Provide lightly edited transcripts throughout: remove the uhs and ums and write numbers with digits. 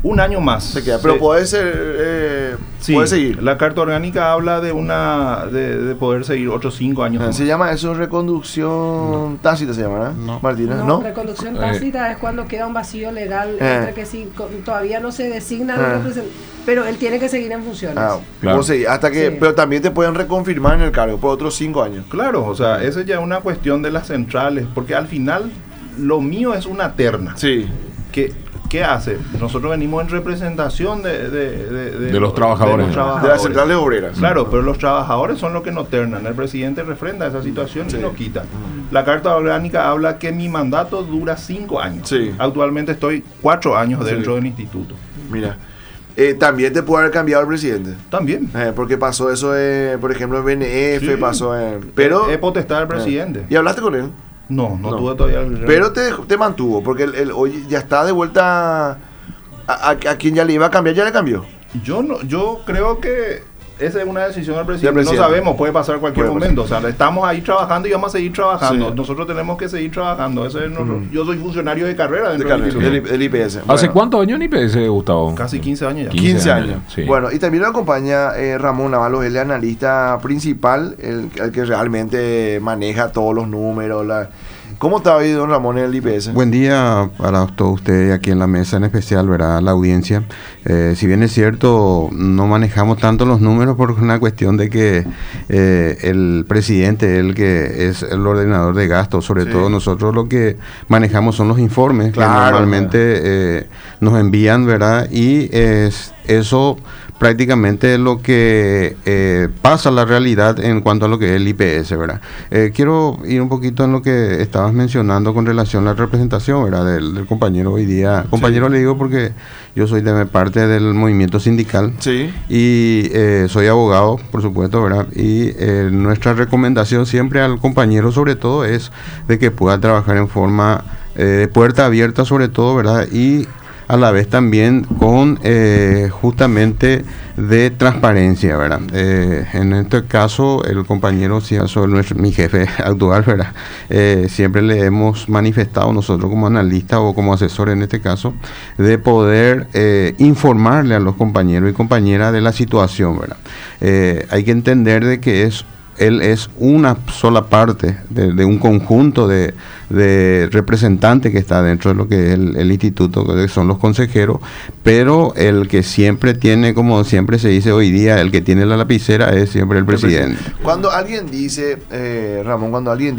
Un año más. Se queda, pero puede ser, sí, puede seguir. La Carta Orgánica habla de poder seguir otros 5 años más. Se llama eso reconducción tácita, se llama, No. Martina, No, reconducción tácita es cuando queda un vacío legal entre que sí, todavía no se designa un representante, pero él tiene que seguir en funciones. Claro. Hasta que, Sí. pero también te pueden reconfirmar en el cargo por otros 5 años. Claro, o sea, esa ya es una cuestión de las centrales, porque al final lo mío es una terna. Sí. ¿Qué hace? Nosotros venimos en representación de los trabajadores. De las centrales obreras. Claro, pero los trabajadores son los que nos ternan. El presidente refrenda esa situación y lo quita. La Carta Orgánica habla que mi mandato dura 5 años. Sí. Actualmente estoy 4 años dentro del instituto. Mira, también te puede haber cambiado el presidente. También. Porque pasó eso, por ejemplo, en BNF, Sí. pasó en... Pero, es potestad del presidente. ¿Y hablaste con él? No tuve todavía el... Pero te mantuvo, porque él hoy ya está de vuelta a quien ya le iba a cambiar, ya le cambió. Yo creo que esa es una decisión del presidente. presidente. No sabemos, puede pasar cualquier momento. O sea, estamos ahí trabajando y vamos a seguir trabajando. Sí. Nosotros tenemos que seguir trabajando. Yo soy funcionario de carrera dentro del instituto. Del IPS. ¿Hace Bueno, cuántos años en IPS, Gustavo? Casi 15 años ya. 15 años. Sí. Bueno, y también lo acompaña Ramón Navalos, él es el analista principal, el que realmente maneja todos los números. ¿Cómo está hoy don Ramón en el IPS? Buen día para todos ustedes aquí en la mesa, en especial, ¿verdad? La audiencia. Si bien es cierto, no manejamos tanto los números por una cuestión de que el presidente, el que es el ordenador de gastos, sobre todo nosotros lo que manejamos son los informes que normalmente nos envían, ¿verdad? Y eso prácticamente es lo que pasa la realidad en cuanto a lo que es el IPS, ¿verdad? Quiero ir un poquito en lo que estabas mencionando con relación a la representación, ¿verdad? Del compañero hoy día. Compañero le digo porque yo soy de parte del movimiento sindical y soy abogado, por supuesto, ¿verdad? Y nuestra recomendación siempre al compañero sobre todo es de que pueda trabajar en forma de puerta abierta sobre todo, ¿verdad? Y a la vez también con justamente de transparencia, ¿verdad? En este caso, el compañero, mi jefe actual, ¿verdad? Siempre le hemos manifestado nosotros como analista o como asesor en este caso, de poder informarle a los compañeros y compañeras de la situación, ¿verdad? Hay que entender de que él es una sola parte de un conjunto de representantes que está dentro de lo que es el instituto, que son los consejeros, pero el que siempre tiene, como siempre se dice hoy día, el que tiene la lapicera es siempre el presidente. Cuando alguien dice, Ramón,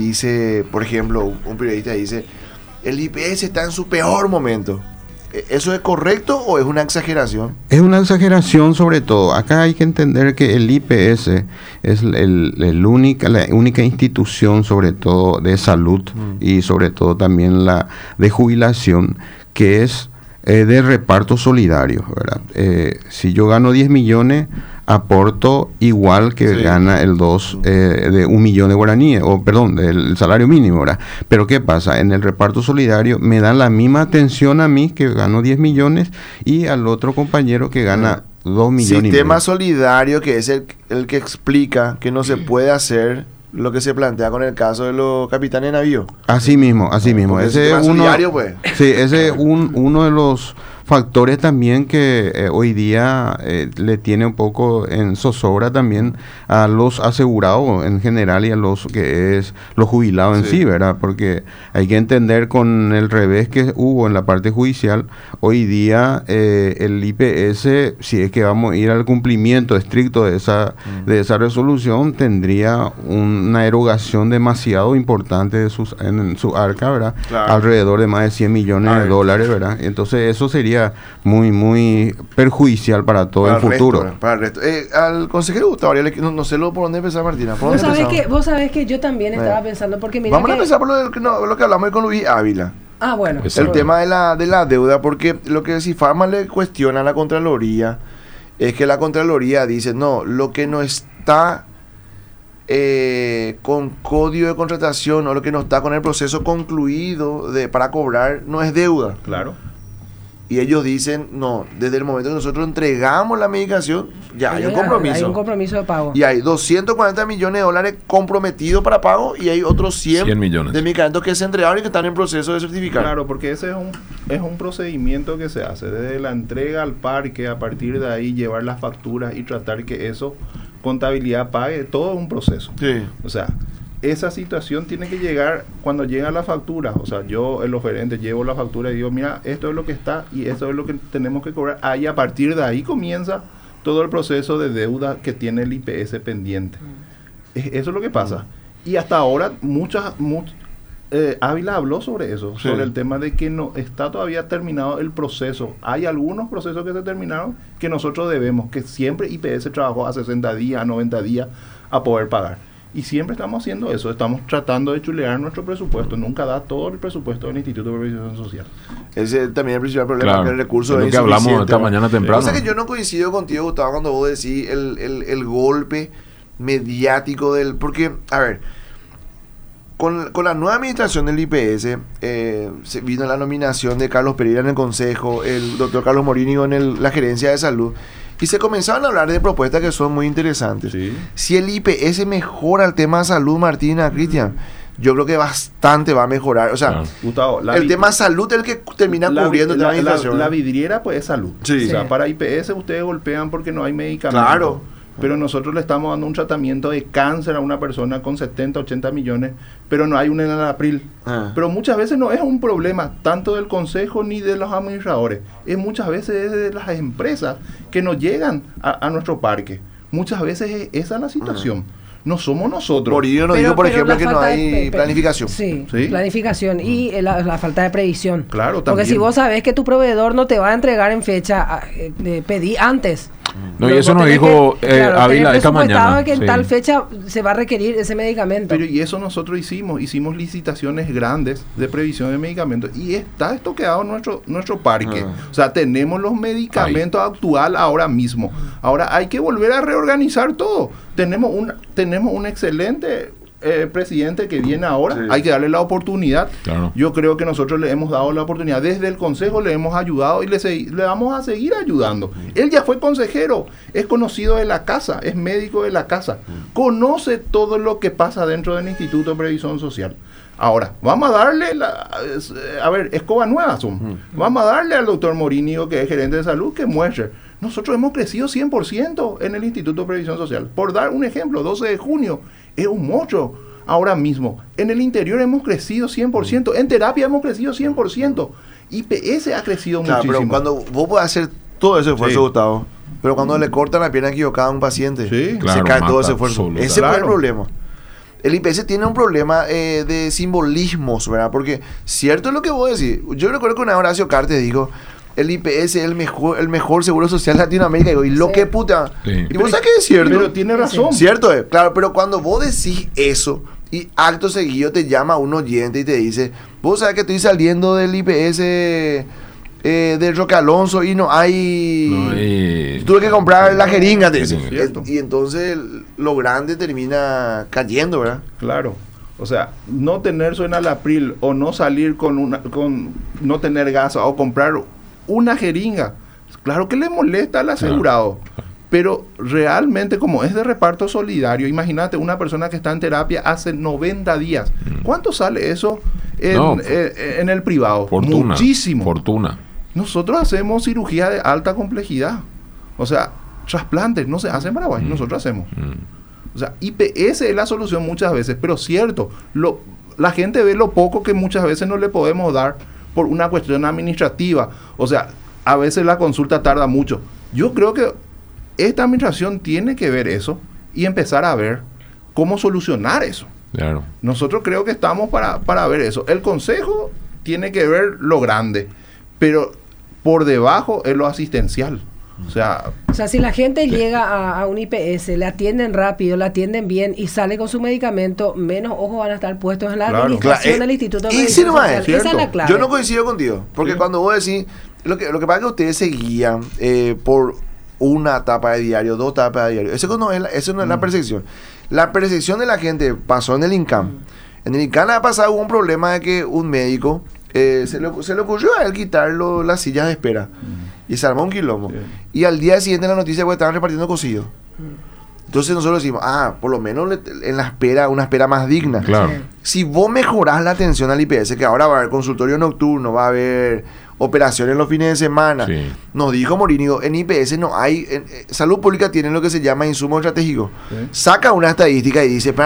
por ejemplo, un periodista dice, el IPS está en su peor momento, ¿eso es correcto o es una exageración? Es una exageración sobre todo. Acá hay que entender que el IPS es la única institución sobre todo de salud y sobre todo también la de jubilación que es de reparto solidario, ¿verdad? Si yo gano 10 millones, aporto igual que gana el 2 de 1 millón de guaraníes, del salario mínimo, ¿verdad? Pero ¿qué pasa? En el reparto solidario me dan la misma atención a mí que gano 10 millones y al otro compañero que gana 2 millones y medio. Sistema solidario que es el que explica que no se puede hacer lo que se plantea con el caso de los capitanes de navío. Así mismo. Ese es solidario, pues. Sí, ese es uno de los factores también que hoy día le tiene un poco en zozobra también a los asegurados en general y a los que es los jubilados en sí, ¿verdad? Porque hay que entender con el revés que hubo en la parte judicial, hoy día el IPS, si es que vamos a ir al cumplimiento estricto de esa resolución, tendría una erogación demasiado importante en su arca, ¿verdad? Claro. Alrededor de más de 100 millones de dólares, ¿verdad? Entonces eso sería muy, muy perjudicial para todo el futuro. Para el resto. Al consejero Gustavo, no sé por dónde empezar, Martina. Vos sabés que yo también estaba pensando, porque mira vamos a empezar por lo que hablamos con Luis Ávila. Bueno. El tema de la deuda, porque lo que Cifarma le cuestiona a la Contraloría es que la Contraloría dice, no, lo que no está con código de contratación o lo que no está con el proceso concluido para cobrar no es deuda. Claro. y ellos dicen, no, desde el momento que nosotros entregamos la medicación, ya hay un compromiso. Hay un compromiso de pago. Y hay 240 millones de dólares comprometidos para pago y hay otros 100 millones de medicamentos que se entregaron y que están en proceso de certificar. Claro, porque ese es un procedimiento que se hace desde la entrega al parque, a partir de ahí llevar las facturas y tratar que eso, contabilidad pague, todo un proceso. Sí. O sea, esa situación tiene que llegar cuando llega la factura. O sea, yo, el oferente, llevo la factura y digo, mira, esto es lo que está y esto es lo que tenemos que cobrar. Ahí, a partir de ahí comienza todo el proceso de deuda que tiene el IPS pendiente. Eso es lo que pasa. Y hasta ahora, Ávila habló sobre eso, Sí. sobre el tema de que no está todavía terminado el proceso. Hay algunos procesos que se terminaron que nosotros debemos, que siempre IPS trabajó a 60 días, a 90 días a poder pagar. Y siempre estamos haciendo eso, estamos tratando de chulear nuestro presupuesto, nunca da todo el presupuesto del Instituto de Previsión Social. Ese también es el principal problema, Claro, que el recurso es lo es que hablamos insuficiente, esta ¿no? mañana temprano. O sea que yo no coincido contigo, Gustavo, cuando vos decís el golpe mediático del... Porque, a ver, con la nueva administración del IPS, se vino la nominación de Carlos Pereira en el Consejo, el doctor Carlos Morínigo en la Gerencia de Salud, y se comenzaban a hablar de propuestas que son muy interesantes. Sí. Si el IPS mejora el tema de salud, Martina, Cristian, yo creo que bastante va a mejorar. O sea, Claro. Gustavo, el tema salud es el que termina cubriendo el tema de inflación. la vidriera pues es salud. Sí. O sea, Sí. para IPS ustedes golpean porque no hay medicamentos. Claro. Pero nosotros le estamos dando un tratamiento de cáncer a una persona con 70, 80 millones, pero no hay un en el abril. Ah. Pero muchas veces no es un problema tanto del consejo ni de los administradores. Es muchas veces de las empresas que nos llegan a nuestro parque. Muchas veces esa es la situación. No somos nosotros. Morillo nos dijo, por ejemplo, la que no falta hay planificación. Sí, Sí. planificación y la falta de previsión. Claro, Porque también. si vos sabés que tu proveedor no te va a entregar en fecha, pedí antes. No, y Vos eso nos tenés dijo que, claro, Ávila tenés esta presupuestado mañana. que en Sí. tal fecha se va a requerir ese medicamento. Pero y eso nosotros hicimos licitaciones grandes de previsión de medicamentos y está estoqueado nuestro parque. O sea, tenemos los medicamentos actual ahora mismo. Ahora hay que volver a reorganizar todo. Tenemos un excelente presidente que viene ahora, Sí. hay que darle la oportunidad. Claro. Yo creo que nosotros le hemos dado la oportunidad. Desde el consejo le hemos ayudado y le vamos a seguir ayudando. Él ya fue consejero, es conocido de la casa, es médico de la casa, conoce todo lo que pasa dentro del Instituto de Previsión Social. Ahora, vamos a darle escoba nueva son. Vamos a darle al doctor Morínigo, que es gerente de salud, que muestre. Nosotros hemos crecido 100% en el Instituto de Previsión Social. Por dar un ejemplo, 12 de junio es un monstruo ahora mismo. En el interior hemos crecido 100%. En terapia hemos crecido 100%. IPS ha crecido Claro, muchísimo. pero cuando vos podés hacer todo ese esfuerzo, Sí. Gustavo, pero cuando le cortan la pierna equivocada a un paciente, Sí. se Claro, cae todo mata ese esfuerzo. absoluta. Ese fue el Claro. problema. El IPS tiene un problema de simbolismos, ¿verdad? Porque cierto es lo que vos decís. Yo recuerdo que una vez Horacio Cartes dijo, el IPS es el mejor seguro social de Latinoamérica. Y lo Sí. que puta. Sí. Y vos sabés que es cierto. Pero tiene razón. Cierto es, claro, pero cuando vos decís eso y acto seguido te llama un oyente y te dice, vos sabés que estoy saliendo del IPS del Roque Alonso y no hay... Tuve que comprar la jeringa, te dice. Cierto. Y entonces lo grande termina cayendo, ¿verdad? Claro. O sea, no tener Suenalapril o no salir con no tener gas o comprar una jeringa, claro que le molesta al asegurado. Pero realmente, como es de reparto solidario, imagínate una persona que está en terapia hace 90 días. ¿Cuánto sale eso en el privado? Fortuna. Muchísimo. Fortuna. Nosotros hacemos cirugía de alta complejidad. O sea, trasplantes no se hacen en Paraguay, nosotros hacemos. O sea, IPS es la solución muchas veces, pero cierto, la gente ve lo poco que muchas veces no le podemos dar por una cuestión administrativa. O sea, a veces la consulta tarda mucho. Yo creo que esta administración tiene que ver eso y empezar a ver cómo solucionar eso. Claro. Nosotros creo que estamos para ver eso. El consejo tiene que ver lo grande, pero por debajo es lo asistencial. O sea, si la gente llega a un IPS, le atienden rápido, le atienden bien y sale con su medicamento, menos ojos van a estar puestos en la Claro. administración del Instituto de Y Previsión sí, nomás, Social. ¿cierto? Esa es la clave. Yo no coincido contigo, porque Sí. cuando vos decís, lo que pasa es que ustedes se guían por una etapa de diario, 2 etapas de diario. Eso no es la percepción. La percepción de la gente pasó en el INCAM. En el INCAM ha pasado un problema de que un médico se le ocurrió a él quitar las sillas de espera. Y se armó un quilombo. Y al día siguiente en la noticia pues estaban repartiendo cocido. Entonces nosotros decimos, por lo menos en la espera, una espera más digna. Claro. Si vos mejorás la atención al IPS, que ahora va a haber consultorio nocturno, va a haber operaciones los fines de semana. Sí. Nos dijo Morínigo, en IPS no hay, Salud Pública tiene lo que se llama insumo estratégico. Sí. Saca una estadística y dice,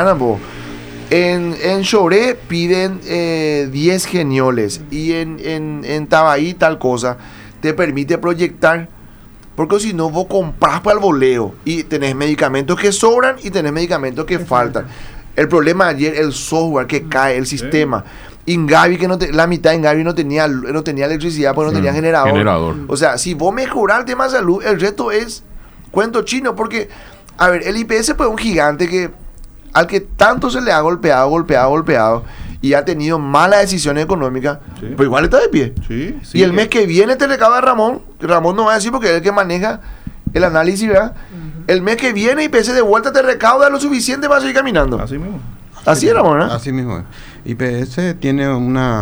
en Choré piden 10 genioles y en Tabaí tal cosa, te permite proyectar, porque si no vos comprás para el voleo y tenés medicamentos que sobran y tenés medicamentos que faltan. El problema ayer, el software que cae, el sistema. Ingavi, la mitad de Ingavi no tenía electricidad porque no tenía generador. O sea, si vos mejorás el tema de salud, el resto es cuento chino, porque, a ver, el IPS fue un gigante que al que tanto se le ha golpeado y ha tenido malas decisiones económicas, pues igual está de pie. Sí, Y el mes que viene te recauda Ramón no va a decir porque es el que maneja el análisis, ¿verdad? El mes que viene IPS de vuelta te recauda lo suficiente para seguir caminando. Así mismo. Así era, Ramón, ¿eh? Así mismo. IPS tiene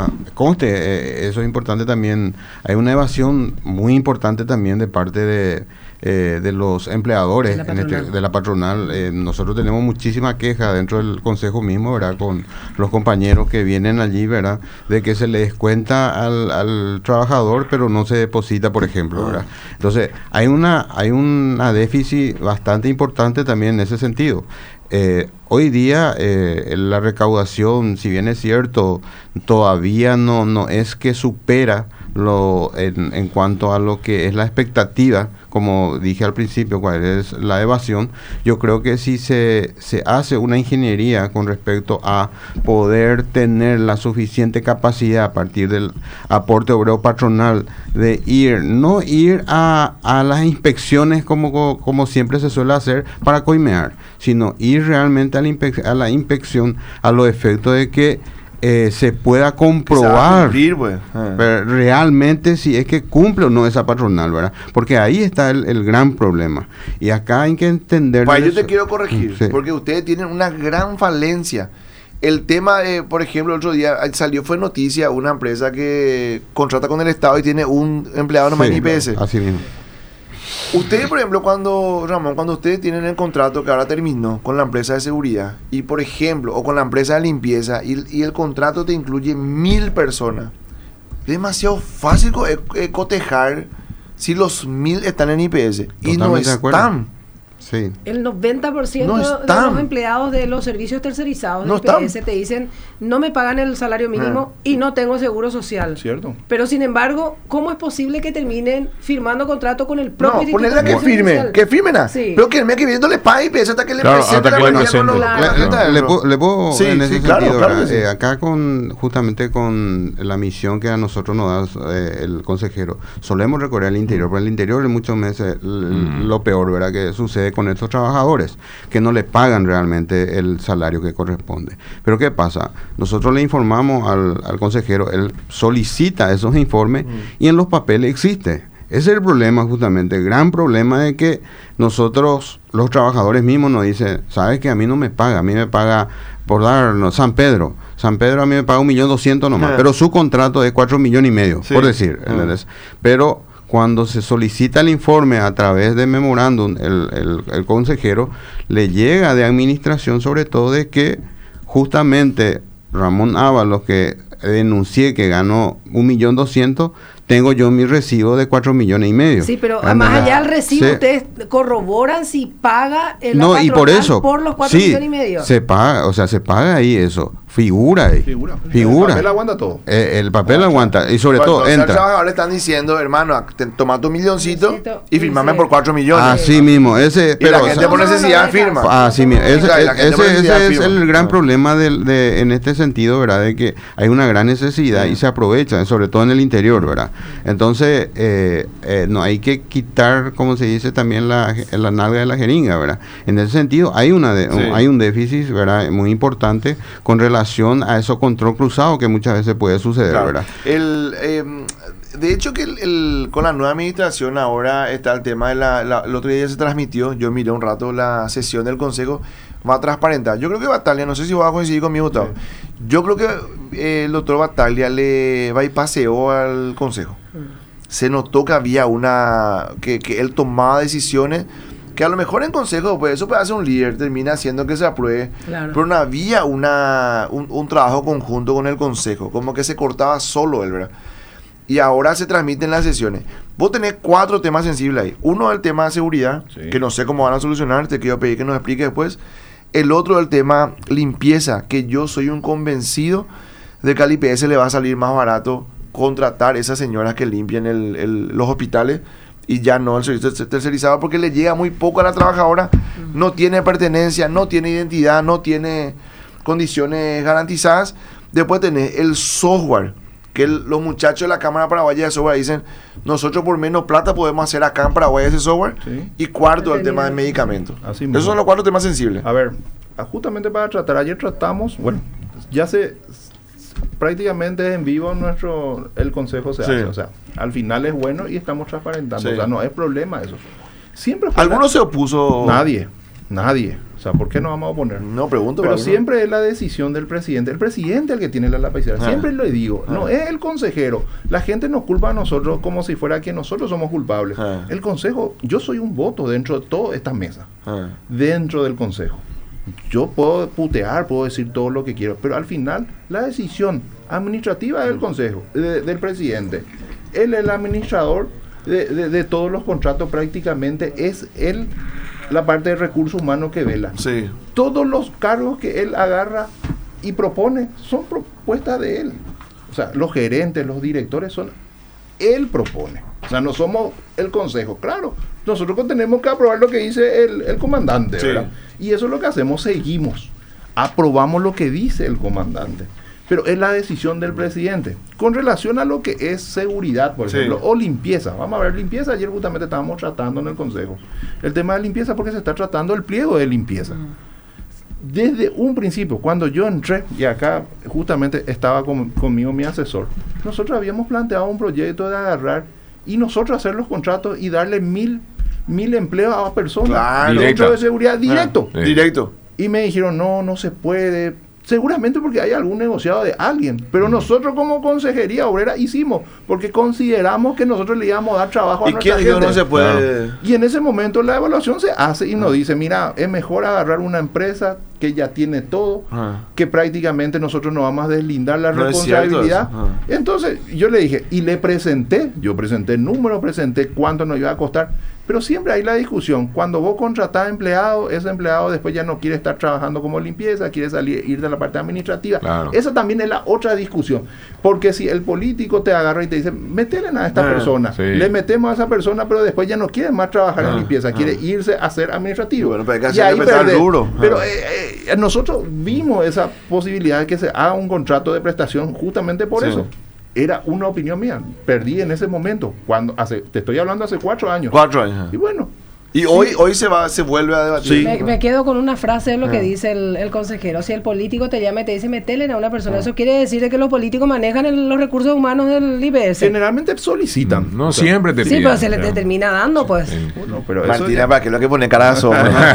eso es importante también, hay una evasión muy importante también de parte de los empleadores de la patronal. Nosotros tenemos muchísima queja dentro del consejo mismo, ¿verdad? Con los compañeros que vienen allí, ¿verdad? De que se le descuenta al trabajador, pero no se deposita, por ejemplo, ¿verdad? Entonces, hay una déficit bastante importante también en ese sentido. Hoy día la recaudación, si bien es cierto, todavía no es que supera en cuanto a lo que es la expectativa, como dije al principio, cuál es la evasión. Yo creo que si se hace una ingeniería con respecto a poder tener la suficiente capacidad a partir del aporte obrero patronal de no ir a las inspecciones como siempre se suele hacer para coimear, sino ir realmente a la inspección a los efectos de que se pueda comprobar realmente si es que cumple o no esa patronal, ¿verdad? Porque ahí está el gran problema. Y acá hay que entender... Yo te quiero corregir, porque ustedes tienen una gran falencia. El tema, por ejemplo, el otro día fue noticia una empresa que contrata con el Estado y tiene un empleado nomás en IPS. Así mismo. Ustedes, por ejemplo, cuando ustedes tienen el contrato que ahora terminó con la empresa de seguridad y, por ejemplo, o con la empresa de limpieza y el contrato te incluye 1.000 personas, es demasiado fácil cotejar si los 1.000 están en IPS y no están. Sí. El 90% de los empleados de los servicios tercerizados de IPS te dicen, no me pagan el salario mínimo y no tengo seguro social. Cierto. Pero sin embargo, ¿cómo es posible que terminen firmando contrato con el propio instituto? No, ponerla que firmen. Sí. Pero que el mes que viene no le pague IPS hasta que le presente la mañana. Le puedo en ese sentido, claro. Acá justamente con la misión que a nosotros nos da el consejero, solemos recorrer el interior, pero el interior en muchos meses lo peor, ¿verdad? Que sucede con estos trabajadores que no le pagan realmente el salario que corresponde. Pero ¿qué pasa? Nosotros le informamos al consejero, él solicita esos informes y en los papeles existe. Ese es el problema justamente, el gran problema de que nosotros, los trabajadores mismos, nos dicen, ¿sabes que a mí no me paga? A mí me paga, por darnos, San Pedro a mí me paga 1.200.000 nomás, pero su contrato es 4,5 millones, por decir, ¿entendés? Pero cuando se solicita el informe a través de memorándum, el consejero le llega de administración, sobre todo de que justamente Ramón Ábalos, que denuncié que ganó 1.200.000, tengo yo mi recibo de 4,5 millones. Sí, pero más allá del recibo, ustedes corroboran si paga el patronal y por eso, por los 4,5 millones. Se paga, o sea, se paga ahí eso. Figura ahí. Figura. El papel aguanta todo. El papel aguanta. Y sobre todo, entra. Los trabajadores le están diciendo, hermano, toma tu milloncito y firmame por 4 millones. Así mismo. Y la gente por necesidad firma. Así mismo. Ese es el gran problema en este sentido, ¿verdad? De que hay una gran necesidad y se aprovecha, sobre todo en el interior, ¿verdad? Entonces, no hay que quitar, como se dice, también la nalga de la jeringa, ¿verdad? En ese sentido, hay un déficit, ¿verdad? Muy importante con relación a esos control cruzado que muchas veces puede suceder, ¿verdad? De hecho que con la nueva administración ahora está el tema de el otro día se transmitió, yo miré un rato la sesión del consejo, va a transparentar. Yo creo que Bataglia, no sé si vas a coincidir conmigo, Gustavo. Sí. Yo creo que el doctor Bataglia le bypaseó al consejo. Se notó que había que él tomaba decisiones que a lo mejor en consejo, pues eso puede hacer un líder, termina haciendo que se apruebe, claro. Pero no había un trabajo conjunto con el consejo, como que se cortaba solo él, ¿verdad? Y ahora se transmiten las sesiones. Vos tenés 4 temas sensibles ahí. Uno es el tema de seguridad, sí, que no sé cómo van a solucionar, te quiero pedir que nos explique después. El otro es el tema limpieza, que yo soy un convencido de que al IPS le va a salir más barato contratar a esas señoras que limpian los hospitales y ya no el servicio tercerizado, porque le llega muy poco a la trabajadora, no tiene pertenencia, no tiene identidad, no tiene condiciones garantizadas. Después tenés el software, que los muchachos de la Cámara Paraguaya de Software dicen, nosotros por menos plata podemos hacer acá en Paraguay ese software. Sí. Y cuarto, el tema de medicamentos. Esos son los 4 temas sensibles. A ver, justamente para tratar, ayer tratamos, bueno, ya prácticamente en vivo el consejo se hace, o sea, al final es bueno y estamos transparentando, o sea, no es problema eso. Siempre ¿Alguno se opuso? Nadie, o sea, ¿por qué no vamos a oponer? No, pregunto. Pero siempre es la decisión del presidente, el presidente el que tiene la lapicera, siempre lo digo, no es el consejero, la gente nos culpa a nosotros como si fuera que nosotros somos culpables. El consejo, yo soy un voto dentro de toda esta mesa, dentro del consejo. Yo puedo putear, puedo decir todo lo que quiero, pero al final la decisión administrativa del consejo, del presidente. Él es el administrador de todos los contratos, prácticamente es él la parte de recursos humanos que vela. Sí. Todos los cargos que él agarra y propone son propuestas de él. O sea, los gerentes, los directores él propone. O sea, no somos el consejo. Claro, nosotros tenemos que aprobar lo que dice el comandante, sí, ¿verdad? Y eso es lo que hacemos, seguimos. Aprobamos lo que dice el comandante. Pero es la decisión del presidente. Con relación a lo que es seguridad, por ejemplo, o limpieza. Vamos a ver, limpieza. Ayer justamente estábamos tratando en el consejo el tema de limpieza porque se está tratando el pliego de limpieza. Desde un principio, cuando yo entré, y acá justamente estaba conmigo mi asesor, nosotros habíamos planteado un proyecto de agarrar y nosotros hacer los contratos y darle 1000 empleos a personas, claro, dentro de seguridad directo. Directo. Y me dijeron, no se puede. Seguramente porque hay algún negociado de alguien, pero nosotros como Consejería Obrera hicimos, porque consideramos que nosotros le íbamos a dar trabajo a nuestra gente. No se puede. Y en ese momento la evaluación se hace y nos dice, mira, es mejor agarrar una empresa que ya tiene todo, que prácticamente nosotros nos vamos a deslindar la responsabilidad. Entonces yo le dije, y yo presenté el número, presenté cuánto nos iba a costar, pero siempre hay la discusión, cuando vos contratás empleado, ese empleado después ya no quiere estar trabajando como limpieza, quiere ir de la parte administrativa. Claro. Esa también es la otra discusión, porque si el político te agarra y te dice, métele a esta persona, le metemos a esa persona, pero después ya no quiere más trabajar en limpieza, quiere irse a ser administrativo. Bueno, pero hay que hacer duro. Pero nosotros vimos esa posibilidad de que se haga un contrato de prestación justamente por eso. Era una opinión mía. Perdí en ese momento. Te estoy hablando hace 4 años. 4 años. Y bueno. Y hoy se vuelve a debatir. Sí. Me quedo con una frase de lo que dice el consejero. Si el político te llama y te dice metele a una persona, eso quiere decir que los políticos manejan los recursos humanos del IPS. Generalmente solicitan. No siempre te piden. Sí, pero se le termina dando, pues. Bueno, pero Martina, ¿para qué es lo que pone carazo?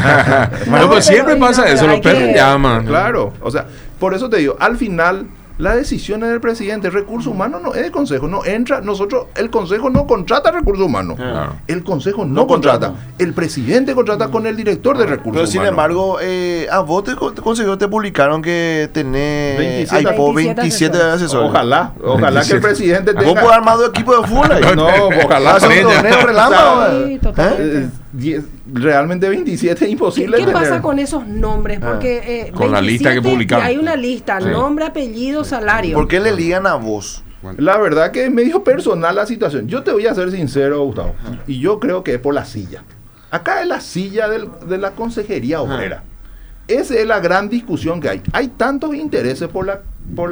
No, pues siempre pasa eso, los perros llaman. Claro, o sea, por eso te digo, al final la decisión es del presidente. Recursos humanos no es del consejo, no entra. el consejo no contrata recursos humanos. El consejo no contrata. El presidente contrata con el director de recursos humanos. Pero sin embargo, a vos te publicaron que tenés 27 asesores. Ojalá que el presidente tenga. ¿Vos podés armar 2 equipos de fútbol ahí? No, ojalá. Hacer un torneo relámpago. Sí, totalmente. Realmente 27 es imposible. ¿Qué pasa con esos nombres? Porque con la lista que publicaron. Hay una lista, nombre, apellido, salario. ¿Por qué le ligan a vos? La verdad que es medio personal la situación. Yo te voy a ser sincero, Gustavo, y yo creo que es por la silla. Acá es la silla de la Consejería Obrera. Esa es la gran discusión que hay. Hay tantos intereses por la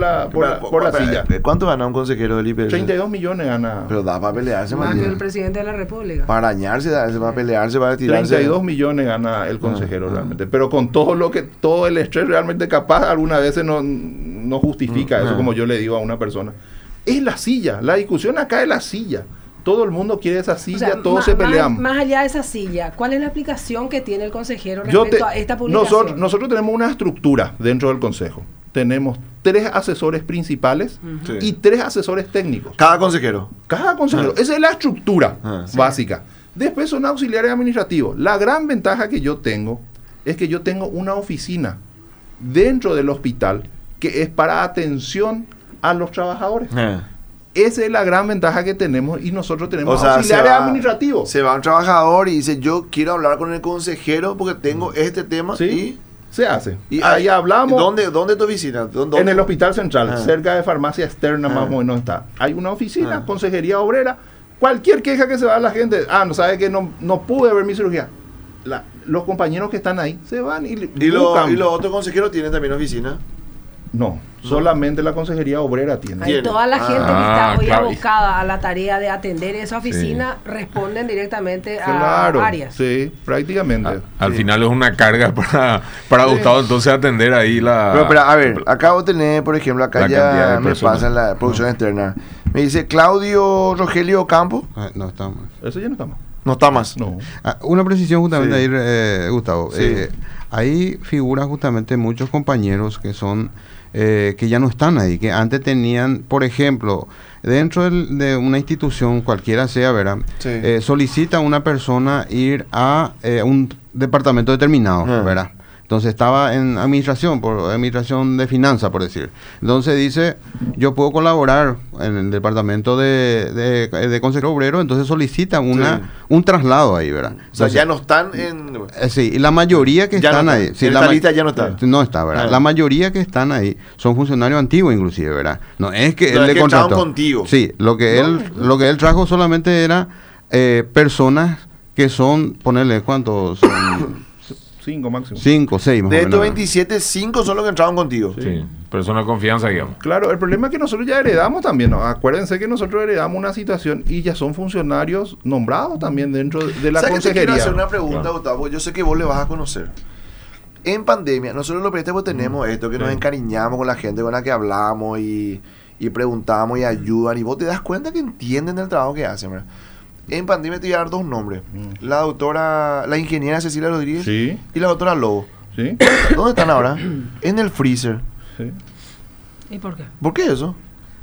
silla. ¿Cuánto gana un consejero del IPS? 32 millones gana. Pero da para pelearse más que el presidente de la República. Para arañarse, para pelearse, para tirarse. 32 millones gana el consejero realmente. Pero con todo el estrés realmente capaz, algunas veces no justifica eso, como yo le digo a una persona. Es la silla. La discusión acá es la silla. Todo el mundo quiere esa silla, todos se pelean. Más allá de esa silla, ¿cuál es la aplicación que tiene el consejero respecto a esta publicación? Nosotros tenemos una estructura dentro del consejo. Tenemos 3 asesores principales y 3 asesores técnicos. Cada consejero. Esa es la estructura básica. Después son auxiliares administrativos. La gran ventaja que yo tengo es que yo tengo una oficina dentro del hospital que es para atención a los trabajadores. Esa es la gran ventaja que tenemos y nosotros tenemos auxiliares administrativos. Se va un trabajador y dice, yo quiero hablar con el consejero porque tengo este tema. ¿Sí? Y se hace. Y ahí hablamos. ¿Dónde tu oficina? ¿Dónde? En el Hospital Central, cerca de Farmacia Externa más o menos está. Hay una oficina, Consejería Obrera. Cualquier queja que se va a la gente, no sabe que no pude ver mi cirugía. Los compañeros que están ahí se van y buscan. ¿Y los otros consejeros tienen también oficina? No, solamente la Consejería Obrera tiene. Hay toda la gente que está hoy abocada a la tarea de atender esa oficina, responden directamente a áreas. Sí, prácticamente. Al final es una carga para Gustavo entonces atender ahí la... Pero a ver, acabo de tener, por ejemplo, acá ya me pasa en la producción externa. Me dice Claudio Rogelio Campo. No estamos. Eso ya no estamos. No está más. No. Una precisión justamente ahí, Gustavo. Ahí figuran justamente muchos compañeros que son que ya no están ahí, que antes tenían, por ejemplo, dentro de una institución cualquiera sea, ¿verdad? Solicita una persona ir a un departamento determinado, ¿verdad? Entonces estaba en administración de finanzas, por decir. Entonces dice, yo puedo colaborar en el departamento de consejero obrero, entonces solicita un traslado ahí, ¿verdad? O sea, ya no están en... sí, y la mayoría que están ahí... Sí, en la lista ya no está. No está, ¿verdad? La mayoría que están ahí son funcionarios antiguos inclusive, ¿verdad? No es que él le contrató. Contigo. Sí, lo que él trajo solamente era personas que son, ponerle, ¿cuántos son? 5 máximo. 5, 6 más o menos. De estos 27, 5 son los que entraron contigo. Sí, persona de confianza, digamos. Claro, el problema es que nosotros ya heredamos también, ¿no? Acuérdense que nosotros heredamos una situación y ya son funcionarios nombrados también dentro de la consejería. Te quiero hacer una pregunta, Gustavo, yo sé que vos le vas a conocer. En pandemia, nosotros los periodistas tenemos esto, que nos encariñamos con la gente con la que hablamos y preguntamos y ayudan, y vos te das cuenta que entienden el trabajo que hacen, ¿verdad? En pandemia te voy a dar 2 nombres. La ingeniera Cecilia Rodríguez y la doctora Lobo. ¿Sí? ¿Dónde están ahora? En el freezer. Sí. ¿Y por qué? ¿Por qué eso?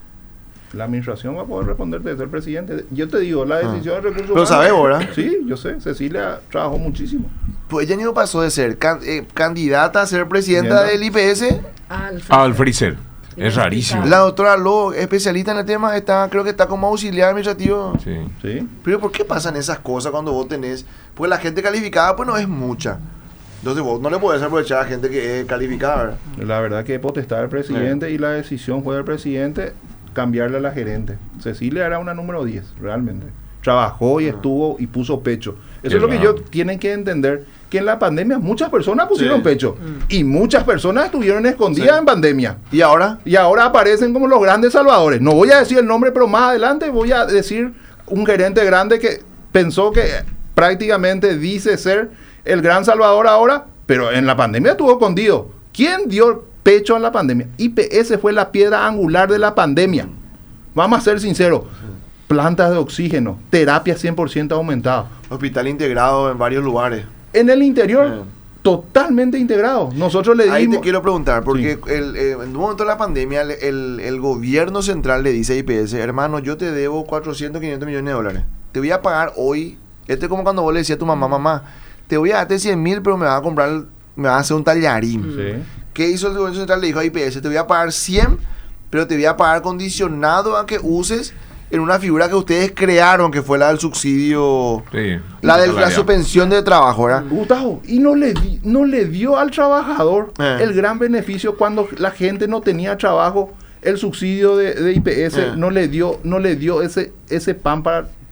La administración va a poder responder desde el presidente. Yo te digo, la decisión de recursos humanos... ¿Pero sabes, ahora? Sí, yo sé. Cecilia trabajó muchísimo. Pues ella no pasó de ser candidata a ser presidenta del IPS al freezer. Es rarísimo. La doctora Lobo, especialista en el tema, creo que está como auxiliar administrativo. Sí. Pero ¿por qué pasan esas cosas cuando vos tenés? Pues la gente calificada pues no es mucha. Entonces vos no le podés aprovechar a gente que es calificada, ¿verdad? La verdad que potestad del presidente y la decisión fue del presidente cambiarle a la gerente. Cecilia era una número 10, realmente. Trabajó y estuvo y puso pecho. Eso es lo que ellos tienen que entender, que en la pandemia muchas personas pusieron pecho y muchas personas estuvieron escondidas en pandemia. ¿Y ahora? Y ahora aparecen como los grandes salvadores. No voy a decir el nombre, pero más adelante voy a decir un gerente grande que pensó que prácticamente dice ser el gran salvador ahora, pero en la pandemia estuvo escondido. ¿Quién dio pecho en la pandemia? IPS fue la piedra angular de la pandemia. Vamos a ser sinceros. Plantas de oxígeno, terapia 100% aumentada. Hospital integrado en varios lugares. En el interior, totalmente integrado. Nosotros le dimos... Ahí te quiero preguntar, porque en un momento de la pandemia, el gobierno central le dice a IPS, hermano, yo te debo 400, 500 millones de dólares. Te voy a pagar hoy. Esto es como cuando vos le decías a tu mamá, te voy a darte 100,000, pero me vas a hacer un tallarín. ¿Qué hizo el gobierno central? Le dijo a IPS, te voy a pagar 100, pero te voy a pagar condicionado a que uses en una figura que ustedes crearon, que fue la del subsidio, la de la suspensión de trabajo, ¿verdad? Gustavo, y no le dio al trabajador el gran beneficio cuando la gente no tenía trabajo. El subsidio de IPS no le dio ese pan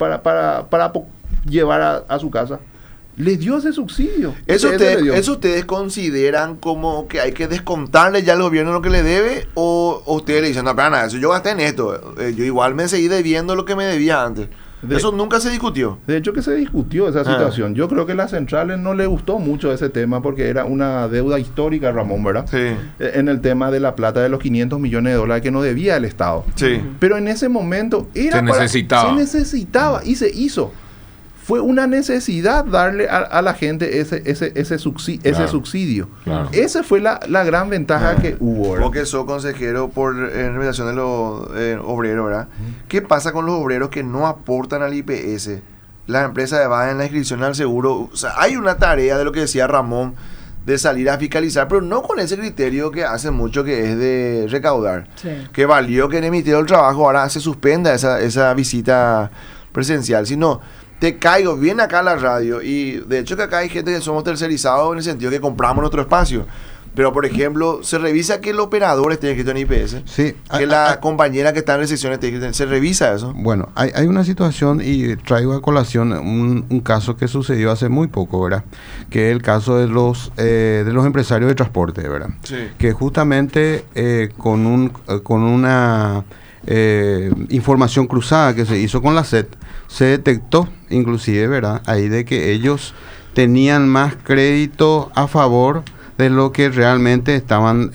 para llevar a su casa. Le dio ese subsidio. ¿Eso ustedes consideran como que hay que descontarle ya al gobierno lo que le debe? ¿O ustedes le dicen, no, para nada, eso yo gasté en esto, yo igual me seguí debiendo lo que me debía antes? Eso nunca se discutió. De hecho que se discutió esa situación. Yo creo que a las centrales no le gustó mucho ese tema porque era una deuda histórica, Ramón, ¿verdad? Sí. En el tema de la plata de los 500 millones de dólares que no debía el Estado. Sí. Pero en ese momento se necesitaba y se hizo. Fue una necesidad darle a la gente ese subsidio. Claro. Esa fue la gran ventaja que hubo, ¿verdad? Vos que sos consejero en representación de los obreros, ¿verdad? ¿Qué pasa con los obreros que no aportan al IPS? Las empresas evaden la inscripción al seguro. O sea, hay una tarea de lo que decía Ramón, de salir a fiscalizar, pero no con ese criterio que hace mucho, que es de recaudar. Sí. Que valió que en el Ministerio del Trabajo ahora se suspenda esa visita presencial, sino... Te caigo, viene acá a la radio, y de hecho que acá hay gente que somos tercerizados en el sentido que compramos nuestro espacio. Pero, por ejemplo, se revisa que el operador esté inscrito en IPS. Sí. Que la compañera que está en recepción esté inscrita. ¿Se revisa eso? Bueno, hay una situación, y traigo a colación un caso que sucedió hace muy poco, ¿verdad? Que es el caso de los empresarios de transporte, ¿verdad? Sí. Que justamente con una información cruzada que se hizo con la SED, se detectó inclusive, ¿verdad?, ahí de que ellos tenían más crédito a favor de lo que realmente estaban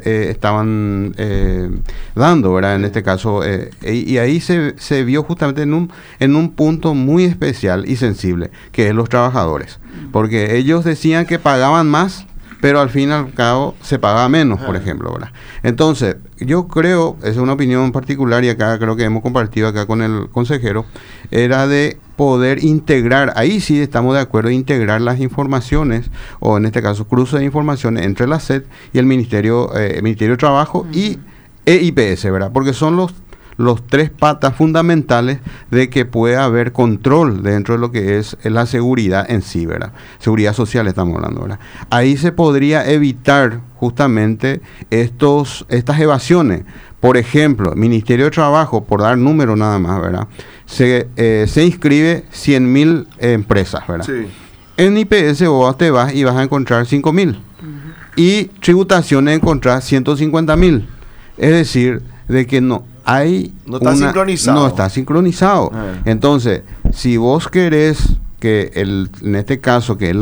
dando, ¿verdad? En este caso, y ahí se vio justamente en un punto muy especial y sensible, que es los trabajadores, porque ellos decían que pagaban más, pero al fin y al cabo se pagaba menos, por ejemplo, ¿verdad? Entonces, yo creo, es una opinión particular, y acá creo que hemos compartido acá con el consejero, era de poder integrar, ahí sí estamos de acuerdo, integrar las informaciones, o en este caso cruce de informaciones entre la SED y el Ministerio de Trabajo y IPS, ¿verdad? Porque son los tres patas fundamentales de que pueda haber control dentro de lo que es la seguridad en sí, ¿verdad? Seguridad social estamos hablando, ¿verdad? Ahí se podría evitar justamente estas evasiones. Por ejemplo, Ministerio de Trabajo, por dar números nada más, ¿verdad? Se inscribe 100.000 empresas, ¿verdad? Sí. En IPS vos te vas y vas a encontrar 5.000. Y tributaciones encontrar 150.000. Es decir, de que no está sincronizado. No está sincronizado. Entonces, si vos querés que en este caso, que es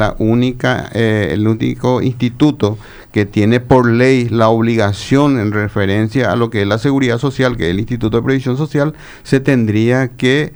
el único instituto que tiene por ley la obligación en referencia a lo que es la seguridad social, que es el Instituto de Previsión Social, se tendría que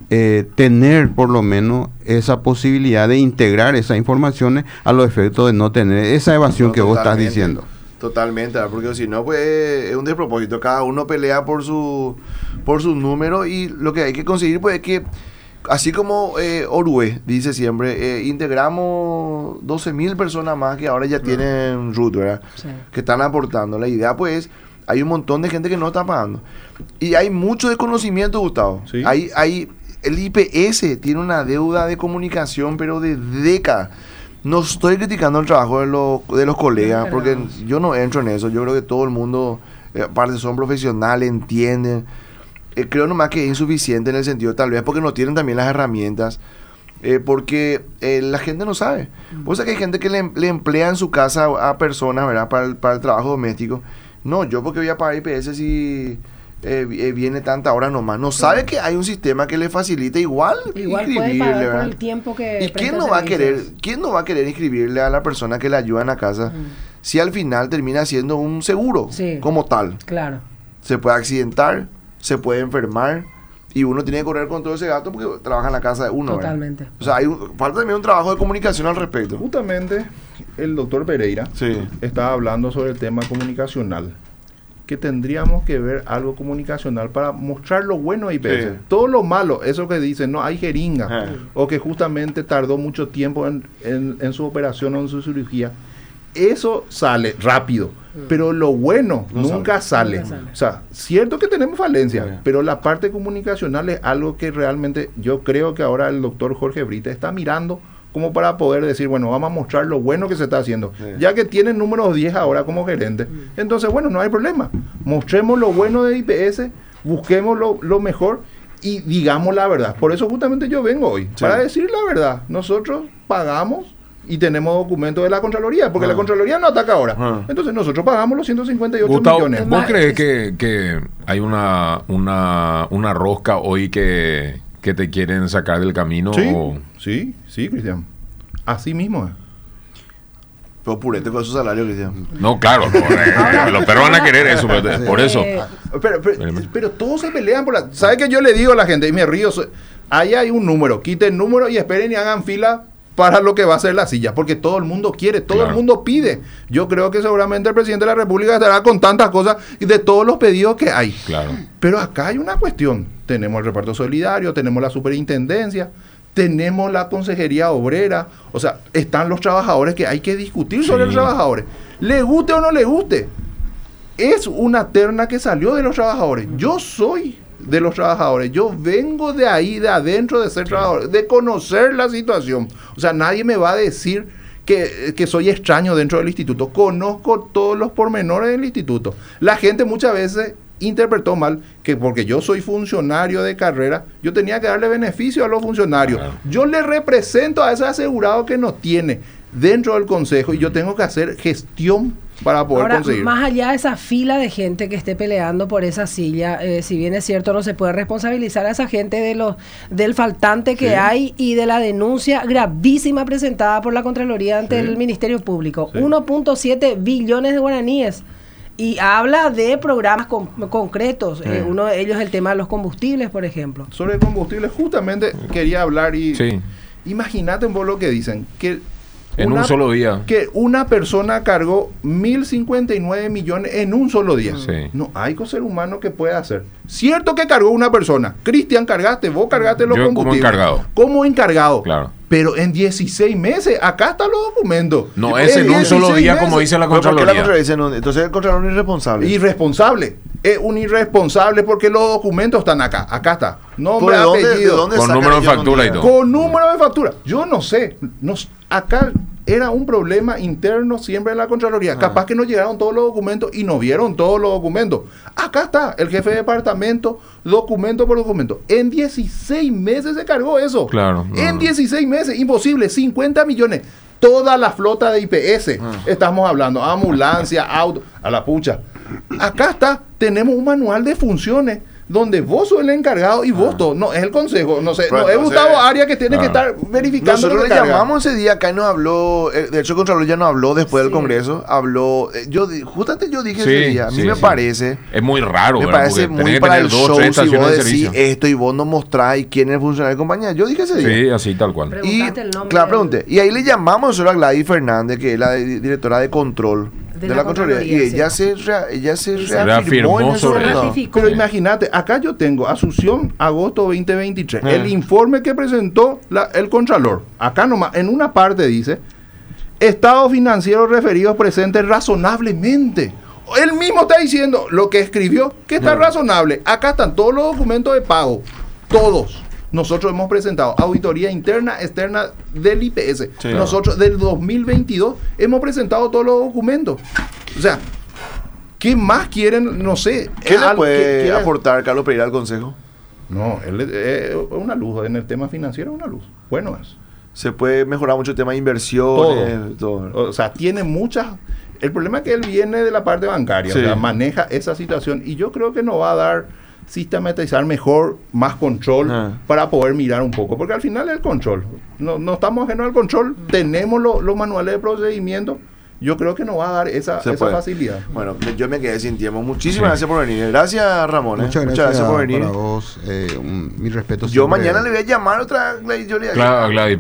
tener por lo menos esa posibilidad de integrar esas informaciones a los efectos de no tener esa evasión que vos estás diciendo. Totalmente, porque si no, pues es un despropósito. Cada uno pelea por su número, y lo que hay que conseguir, pues, es que, así como Orue dice siempre, integramos 12.000 personas más que ahora ya tienen RUT, ¿verdad? Sí. Que están aportando. La idea, pues, hay un montón de gente que no está pagando. Y hay mucho desconocimiento, Gustavo. ¿Sí? El IPS tiene una deuda de comunicación, pero de décadas. No estoy criticando el trabajo de los colegas, porque yo no entro en eso. Yo creo que todo el mundo, aparte son profesionales, entienden. Creo nomás que es insuficiente en el sentido, tal vez porque no tienen también las herramientas, porque la gente no sabe. O sea, que hay gente que le emplea en su casa a personas, ¿verdad?, para el trabajo doméstico. No, yo porque voy a pagar IPS si viene tanta hora nomás. No sabe que hay un sistema que le facilita igual inscribirle, puede pagar por el tiempo que... ¿Y quién no va a querer inscribirle a la persona que le ayuda en la casa si al final termina siendo un seguro como tal? Claro. Se puede accidentar, se puede enfermar, y uno tiene que correr con todo ese gasto porque trabaja en la casa de uno. Totalmente. ¿Verdad? O sea, falta también un trabajo de comunicación al respecto. Justamente el doctor Pereira estaba hablando sobre el tema comunicacional, que tendríamos que ver algo comunicacional para mostrar lo bueno de IPS. Todo lo malo, eso que dicen, no hay jeringa, o que justamente tardó mucho tiempo en su operación o en su cirugía, eso sale rápido, pero lo bueno nunca sale. O sea, cierto que tenemos falencias, pero la parte comunicacional es algo que realmente yo creo que ahora el doctor Jorge Brita está mirando como para poder decir, bueno, vamos a mostrar lo bueno que se está haciendo. Ya que tiene números 10 ahora como gerente, entonces, bueno, no hay problema. Mostremos lo bueno de IPS, busquemos lo mejor y digamos la verdad. Por eso justamente yo vengo hoy, para decir la verdad. Nosotros pagamos y tenemos documentos de la Contraloría, porque la Contraloría no ataca ahora. Entonces nosotros pagamos los 158 Gustavo, millones. ¿Vos crees que hay una rosca hoy que que te quieren sacar del camino. Sí, Cristian. Así mismo es. Pero purete con su salario, Cristian. No, claro. Los perros van a querer eso, por eso. Pero todos se pelean por la... ¿Sabe qué yo le digo a la gente? Y me río. Ahí hay un número. Quiten el número y esperen y hagan fila para lo que va a ser la silla. Porque todo el mundo quiere, todo el mundo pide. Yo creo que seguramente el presidente de la República estará con tantas cosas y de todos los pedidos que hay. Claro. Pero acá hay una cuestión. Tenemos el reparto solidario, tenemos la superintendencia, tenemos la consejería obrera, o sea, están los trabajadores que hay que discutir sobre los trabajadores. Le guste o no le guste, es una terna que salió de los trabajadores. Yo soy de los trabajadores, yo vengo de ahí, de adentro de ser trabajador, de conocer la situación. O sea, nadie me va a decir que soy extraño dentro del instituto. Conozco todos los pormenores del instituto. La gente muchas veces interpretó mal que porque yo soy funcionario de carrera, yo tenía que darle beneficio a los funcionarios. Claro. Yo le represento a ese asegurado que nos tiene dentro del consejo y yo tengo que hacer gestión para poder conseguir. Más allá de esa fila de gente que esté peleando por esa silla, si bien es cierto, no se puede responsabilizar a esa gente del faltante que hay y de la denuncia gravísima presentada por la Contraloría ante el Ministerio Público. 1.7 billones de guaraníes. Y habla de programas concretos. Uno de ellos es el tema de los combustibles, por ejemplo. Sobre combustibles, justamente quería hablar y... Imagínate un poco lo que dicen, que... En un solo día. Que una persona cargó 1.059 millones en un solo día. No hay ser humano que pueda hacer. Cierto que cargó una persona. Cristian, cargaste, vos cargaste los combustibles. Como encargado. Claro. Pero en 16 meses, acá están los documentos. No es en un solo día, como dice la Contraloría. Entonces el Contralor es irresponsable. Irresponsable. Es un irresponsable porque los documentos están acá. Acá está. Nombre, apellido. Con número de factura y todo. Con número de factura. Yo no sé. Acá era un problema interno siempre en la Contraloría. Capaz que no llegaron todos los documentos y no vieron todos los documentos. Acá está el jefe de departamento, documento por documento. En 16 meses se cargó eso. Claro. En 16 meses, imposible. 50 millones. Toda la flota de IPS. Estamos hablando. Ambulancia, auto, a la pucha. Acá está. Tenemos un manual de funciones donde vos sos el encargado y vos todo. No, es el consejo. No sé, no es Gustavo Arias que tiene que estar verificando. Nosotros le llamamos ese día acá y nos habló. De hecho, el Contralor ya no habló después del Congreso. Habló. Justamente yo dije ese día. A mí me parece. Es muy raro, me parece muy para el show si vos decís esto y vos no mostrás quién es el funcionario de compañía. Yo dije ese día. Sí, así tal cual. Preguntaste el nombre. Claro, pregunté. Y ahí le llamamos nosotros a Gladys Fernández, que es la directora de control de la Contraloría, y ella se reafirmó sobre eso. Pero imagínate, acá yo tengo Asunción, agosto 2023, el informe que presentó el Contralor. Acá nomás, en una parte dice, estados financieros referidos presentes razonablemente. Él mismo está diciendo lo que escribió, que está razonable. Acá están todos los documentos de pago, todos. Nosotros hemos presentado auditoría interna, externa del IPS. Nosotros del 2022 hemos presentado todos los documentos. O sea, ¿qué más quieren? No sé. ¿Qué le puede aportar Carlos Pereira al Consejo? No, él es una luz. En el tema financiero es una luz. Bueno es. Se puede mejorar mucho el tema de inversión. Todo. O sea, tiene muchas... El problema es que él viene de la parte bancaria. O sea, maneja esa situación. Y yo creo que nos va a dar... sistematizar mejor, más control para poder mirar un poco, porque al final es el control, no estamos ajenos al control, tenemos los manuales de procedimiento, yo creo que nos va a dar esa facilidad. Bueno, yo me quedé sin tiempo, muchísimas gracias por venir, gracias Ramón, muchas gracias por venir, para vos, mi respeto. Yo mañana le voy a llamar otra Gladys. Claro, Gladys.